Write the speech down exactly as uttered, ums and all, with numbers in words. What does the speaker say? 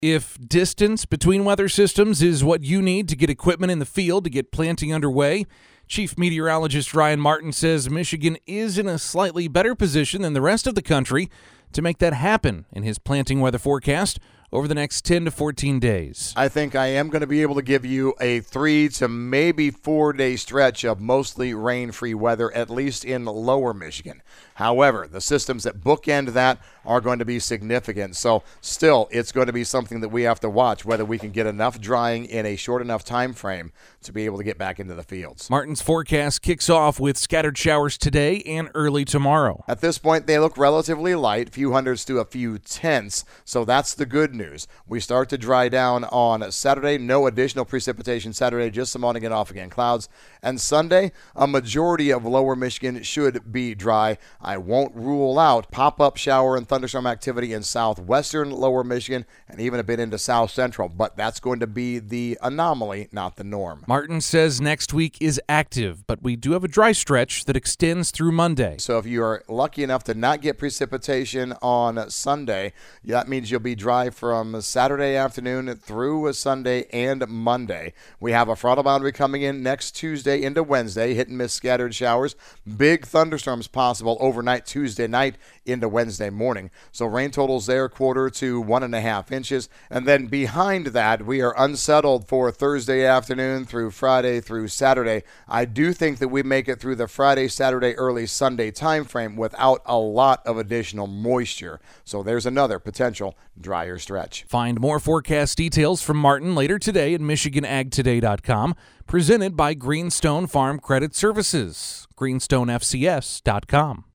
If distance between weather systems is what you need to get equipment in the field to get planting underway, Chief Meteorologist Ryan Martin says Michigan is in a slightly better position than the rest of the country to make that happen in his planting weather forecast over the next ten to fourteen days. I think I am going to be able to give you a three to maybe four day stretch of mostly rain-free weather, at least in lower Michigan. However, the systems that bookend that are going to be significant. So still, it's going to be something that we have to watch, whether we can get enough drying in a short enough time frame to be able to get back into the fields. Martin's forecast kicks off with scattered showers today and early tomorrow. At this point, they look relatively light, a few hundreds to a few tenths, so that's the good news. We start to dry down on Saturday. No additional precipitation Saturday, just some on again, off again clouds. And Sunday, a majority of lower Michigan should be dry. I won't rule out pop-up shower and thunderstorm activity in southwestern lower Michigan and even a bit into south central, but that's going to be the anomaly, not the norm. Martin says next week is active, but we do have a dry stretch that extends through Monday. So if you are lucky enough to not get precipitation on Sunday, that means you'll be dry from Saturday afternoon through Sunday and Monday. We have a frontal boundary coming in next Tuesday into Wednesday, hit and miss scattered showers. Big thunderstorms possible overnight Tuesday night into Wednesday morning. So rain totals there, quarter to one and a half inches. And then behind that, we are unsettled for Thursday afternoon through Friday through Saturday. I do think that we make it through the Friday, Saturday, early Sunday time frame without a lot of additional moisture. So there's another potential drier stretch. Find more forecast details from Martin later today at Michigan Ag Today dot com, presented by Greenstone Farm Credit Services, greenstone f c s dot com.